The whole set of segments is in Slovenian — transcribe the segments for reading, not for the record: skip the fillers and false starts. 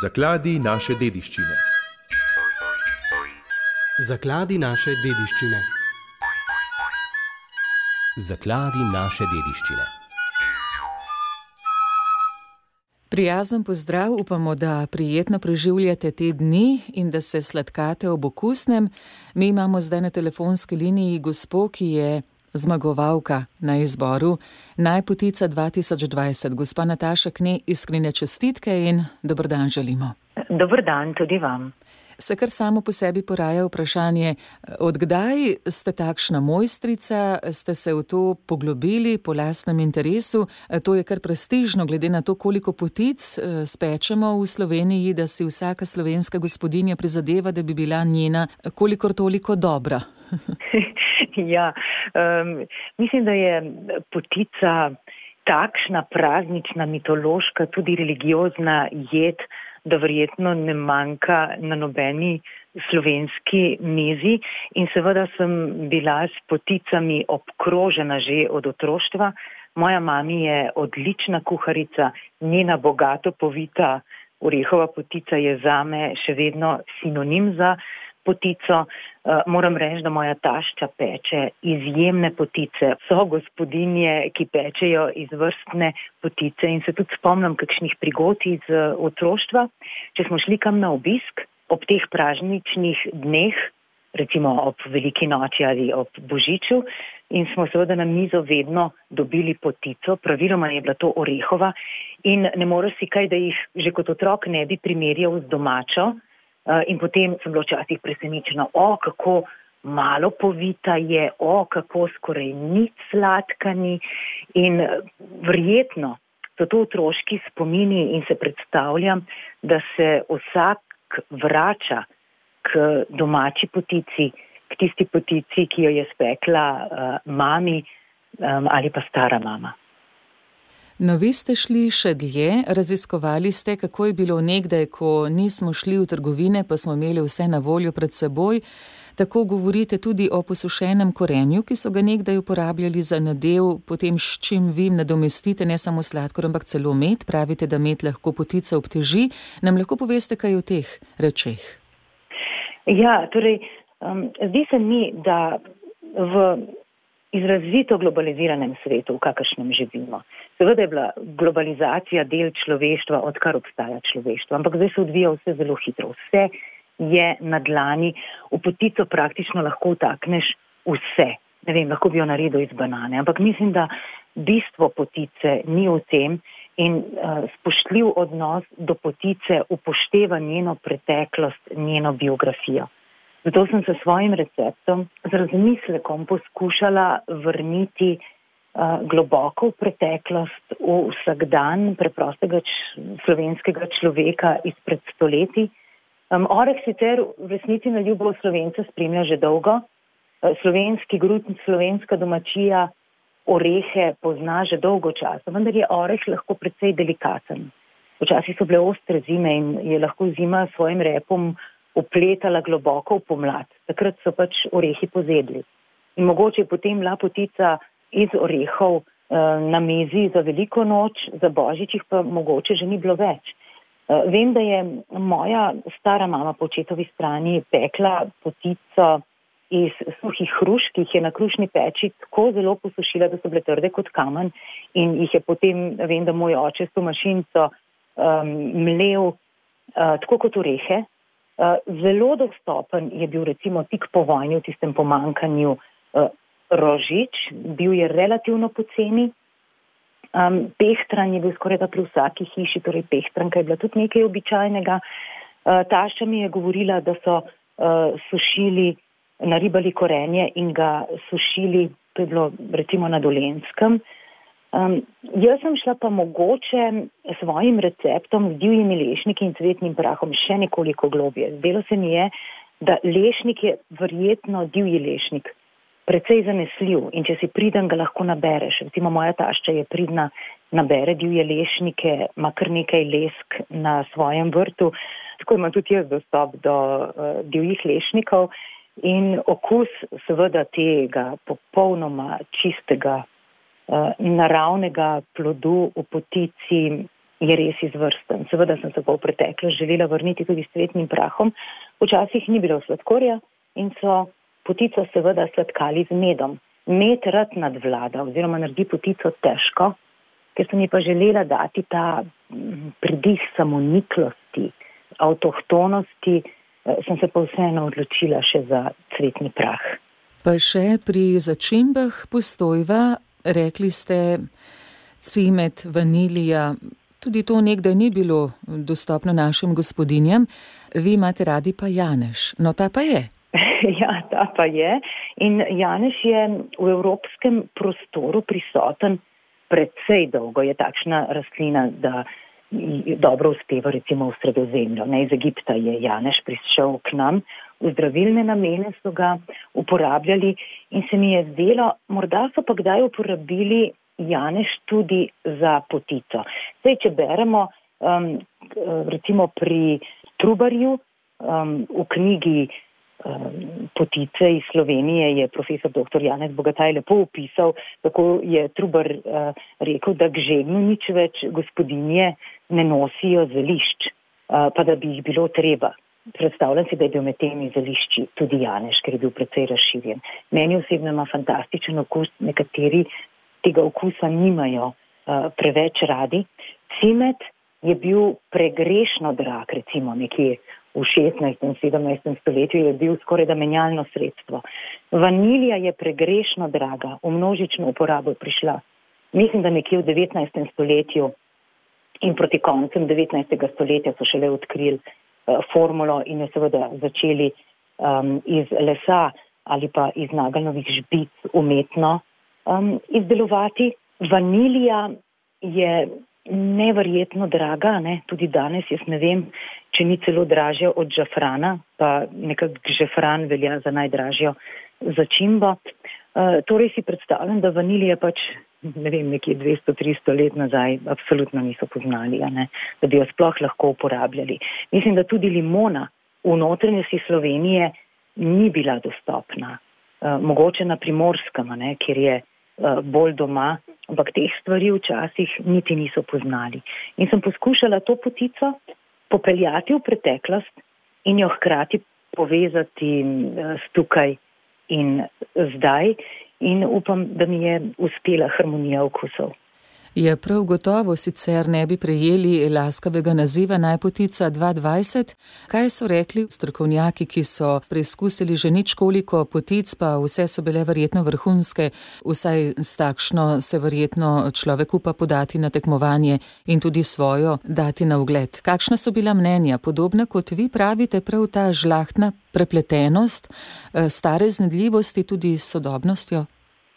Zakladi naše dediščine. Zakladi naše dediščine. Zakladi naše dediščine. Prijazen pozdrav, upamo, da prijetno preživljate te dni in da se sladkate ob okusnem. Mi imamo zdaj na telefonski liniji gospo, ki je zmagovalka na izboru Naj-potica 2020. Gospa Nataša Knez, iskrene čestitke in dober dan želimo. Dober dan tudi vam. Se kar samo po sebi poraja vprašanje, od kdaj ste takšna mojstrica, ste se v to poglobili po lastnem interesu? To je kar prestižno, glede na to, koliko potic spečemo v Sloveniji, da si vsaka slovenska gospodinja prizadeva, da bi bila njena kolikor toliko dobra. Ja, mislim, da je potica takšna praznična, mitološka, tudi religiozna jed, da verjetno ne manjka na nobeni slovenski mizi, in seveda sem bila s poticami obkrožena že od otroštva. Moja mami je odlična kuharica, njena bogato povita orehova potica je zame še vedno sinonim za potico. Moram reči, da moja tašča peče izjemne potice. So gospodinje, ki pečejo izvrstne potice, in se tudi spomnim kakšnih prigod iz otroštva. Če smo šli kam na obisk ob teh prazničnih dneh, recimo ob Veliki noči ali ob Božiču, in smo seveda na mizo vedno dobili potico, praviloma je bila to orehova, in ne moreš si kaj, da jih že kot otrok ne bi primerjal z domačo. In potem sem bila včasih presenečena, kako malo povita je, kako skoraj nič sladka ni, in verjetno so to otroški spomini in se predstavljam, da se vsak vrača k domači potici, k tisti potici, ki jo je spekla mami ali pa stara mama. No, vi ste šli še dlje, raziskovali ste, kako je bilo nekdaj, ko nismo šli v trgovine, pa smo imeli vse na voljo pred seboj. Tako govorite tudi o posušenem korenju, ki so ga nekdaj uporabljali za nadev, potem s čim vi nadomestite ne samo sladkor, ampak celo med. Pravite, da med lahko potica obteži. Nam lahko poveste kaj o teh rečeh? Ja, torej, zdi se mi, da v izrazito globaliziranem svetu, v kakršnem živimo. Seveda je bila globalizacija del človeštva, odkar obstaja človeštvo, ampak zdaj se odvija vse zelo hitro. Vse je na dlani, v potico praktično lahko vtakneš vse. Ne vem, lahko bi jo naredil iz banane, ampak mislim, da bistvo potice ni v tem, in spoštljiv odnos do potice upošteva njeno preteklost, njeno biografijo. Zato sem se svojim receptom z razmislekom poskušala vrniti globoko v preteklost, v vsakdan preprostega slovenskega človeka izpred stoletij. Oreh sicer v resnici na ljubo Slovenca spremlja že dolgo. Slovenski grud, slovenska domačija orehe pozna že dolgo časa, vendar je oreh lahko precej delikaten. Včasih so bile ostre zime in je lahko zima s svojim repom upletala globoko v pomlad. Takrat so pač orehi pozedli. In mogoče je potem bila potica iz orehov na mizi za veliko noč, za Božič jih pa mogoče že ni bilo več. Vem, da je moja stara mama po očetovi strani pekla potico iz suhih hrušk, ki jih je na krušni peči tako zelo posušila, da so bile trde kot kamen, in jih je potem, vem, da moj oče s to mašinico mlel tako kot orehe. Zelo dostopen je bil recimo tik po vojni v tistem pomanjkanju rožič, bil je relativno poceni. Pehtran je bil skoraj da pri vsaki hiši, torej pehtranka je bila tudi nekaj običajnega. Tašča mi je govorila, da so sušili, naribali korenje in ga sušili, to je bilo recimo na Dolenjskem. Jaz sem šla pa mogoče svojim receptom z divjimi lešniki in cvetnim prahom še nekoliko globje. Zdelo se mi je, da lešnik je verjetno divji lešnik, precej zanesljiv, in če si priden, ga lahko nabereš. Recimo moja tašča je pridna, nabere divje lešnike, ima kar nekaj lesk na svojem vrtu, tako imam tudi jaz dostop do divjih lešnikov, in okus seveda tega popolnoma čistega naravnega plodu v potici je res izvrsten. Seveda sem se pa v preteklost želela vrniti tudi s cvetnim prahom. Včasih ni bilo sladkorja in so potico seveda sladkali z medom. Med rad nadvlada oziroma naredi potico težko, ker sem ji pa želela dati ta pridih samoniklosti, avtohtonosti, sem se pa vseeno odločila še za cvetni prah. Pa še pri začimbah postojva, rekli ste cimet, vanilija, tudi to nekdaj ni bilo dostopno našim gospodinjam, vi imate radi pa janež, no ta pa je. Ja, ta pa je in janež je v evropskem prostoru prisoten precej dolgo, je takšna rastlina, da dobro uspeva recimo v Sredozemlju. Iz Egipta je janež prišel k nam, v zdravilne namene so ga uporabljali in se mi je zdelo, morda so pa kdaj uporabili janež tudi za potico. Zdaj, če beremo recimo pri Trubarju, v knjigi Potice iz Slovenije je profesor dr. Janez Bogataj lepo opisal, kako je Trubar rekel, da k žegnu nič več gospodinje ne nosijo zelišč, pa da bi jih bilo treba. Predstavljam si, da je bil med temi zelišči tudi janež, ker je bil precej razširjen. Meni osebno ima fantastičen okus, nekateri tega okusa nimajo preveč radi. Cimet je bil pregrešno drag, recimo nekje v 16. in 17. stoletju je bil skoraj da menjalno sredstvo. Vanilija je pregrešno draga, v množično uporabo prišla. Mislim, da nekje v 19. stoletju in proti koncem 19. stoletja so šele odkrili formulo in jo seveda začeli iz lesa ali pa iz nageljnovih žbic umetno izdelovati. Vanilija je neverjetno draga, tudi danes, jaz ne vem, če ni celo dražja od žafrana, pa nekako žafran velja za najdražjo začimbo. Torej si predstavljam, da vanilije pač, ne vem, nekje 200-300 let nazaj absolutno niso poznali, da bi jo sploh lahko uporabljali. Mislim, da tudi limona v notranjosti Slovenije ni bila dostopna. Mogoče na Primorskem, kjer je bolj doma, ampak teh stvari včasih niti niso poznali. In sem poskušala to potico popeljati v preteklost in jo hkrati povezati s tukaj in zdaj in upam, da mi je uspela harmonija okusov. Je prav gotovo sicer ne bi prejeli laskavega naziva Najpotica 2020. Kaj so rekli strokovnjaki, ki so preizkusili že ničkoliko potic, pa vse so bile verjetno vrhunske, vsaj s takšno se verjetno človek upa podati na tekmovanje in tudi svojo dati na ogled. Kakšna so bila mnenja? Podobna kot vi pravite, prav ta žlahtna prepletenost, stare iznajdljivosti tudi s sodobnostjo?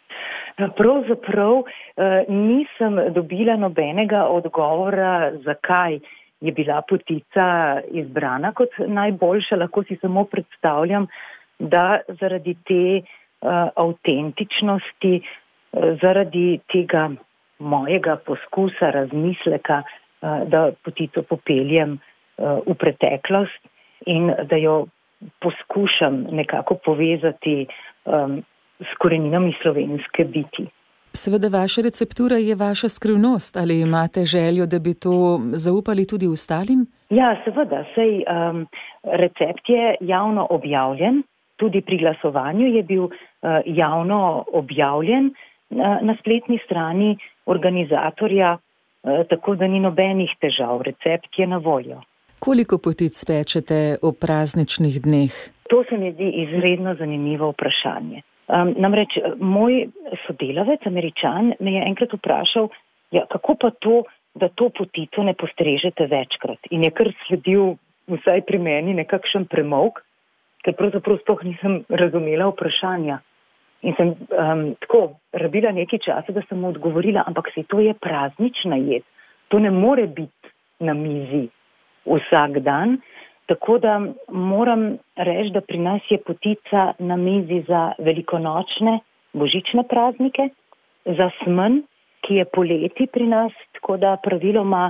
Pravzaprav nisem dobila nobenega odgovora, zakaj je bila potica izbrana kot najboljša. Lahko si samo predstavljam, da zaradi te avtentičnosti, zaradi tega mojega poskusa, razmisleka, da potico popeljem v preteklost in da jo poskušam nekako povezati s koreninami slovenske biti. Seveda vaša receptura je vaša skrivnost. Ali imate željo, da bi to zaupali tudi ostalim? Ja, seveda. Sej recept je javno objavljen. Tudi pri glasovanju je bil javno objavljen na spletni strani organizatorja, tako da ni nobenih težav. Recept je na voljo. Koliko potic pečete ob prazničnih dneh? To se mi zdi izredno zanimivo vprašanje. Namreč moj sodelavec, Američan, me je enkrat vprašal, kako pa to, da to potico ne postrežete večkrat. In je kar sledil vsaj pri meni nekakšen premolk, ker pravzaprav sploh nisem razumela vprašanja. In sem tako rabila nekaj časa, da sem mu odgovorila, ampak se to je praznična jed. To ne more biti na mizi vsak dan. Tako da moram reči, da pri nas je potica na mizi za velikonočne, božične praznike, za smen, ki je poleti pri nas, tako da praviloma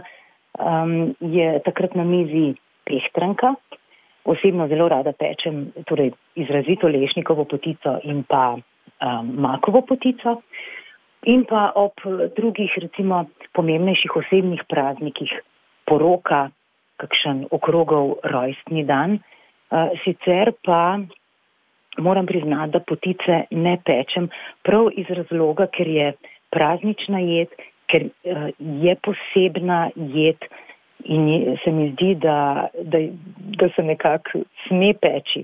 je takrat na mizi pehtranka. Osebno zelo rada pečem, torej izrazito lešnikovo potico in pa makovo potico. In pa ob drugih, recimo, pomembnejših osebnih praznikih, poroka, kakšen okrogel rojstni dan. Sicer pa moram priznati, da potice ne pečem prav iz razloga, ker je praznična jed, ker je posebna jed in se mi zdi, da se nekako sme peči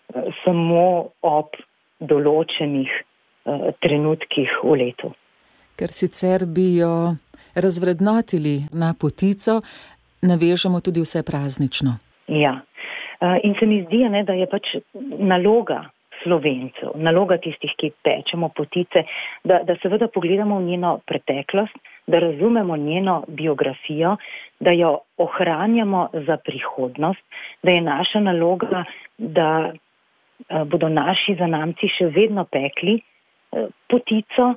samo ob določenih trenutkih v letu. Ker sicer bi jo razvrednotili na potico, navežemo tudi vse praznično. Ja, in se mi zdi, da je pač naloga Slovencev, naloga tistih, ki pečemo potice, da seveda pogledamo v njeno preteklost, da razumemo njeno biografijo, da jo ohranjamo za prihodnost, da je naša naloga, da bodo naši zanamci še vedno pekli potico,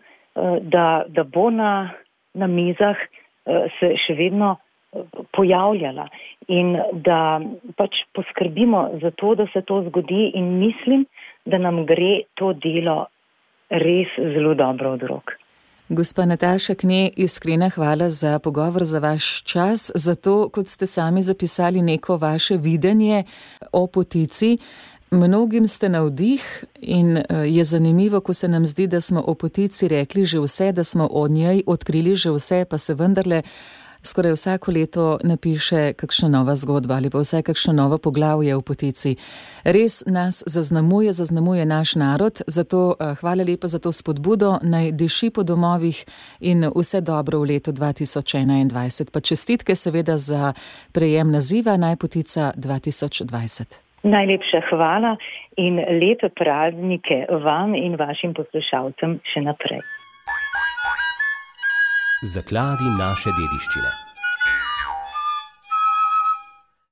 da bo na mizah se še vedno pojavljala in da pač poskrbimo za to, da se to zgodi in mislim, da nam gre to delo res zelo dobro od rok. Gospa Nataša Knez, iskrena hvala za pogovor, za vaš čas, za to, kot ste sami zapisali neko vaše videnje o potici. Mnogim ste navdih in je zanimivo, ko se nam zdi, da smo o potici rekli že vse, da smo o njej odkrili že vse, pa se vendarle skoraj vsako leto napiše kakšna nova zgodba ali pa vsaj kakšno novo poglavje v potici. Res nas zaznamuje naš narod, zato hvala lepa za to spodbudo, naj diši po domovih in vse dobro v letu 2021. Pa čestitke seveda za prejem naziva Naj potica 2020. Najlepša hvala in lepe praznike vam in vašim poslušalcem še naprej. Zakladi naše dediščine.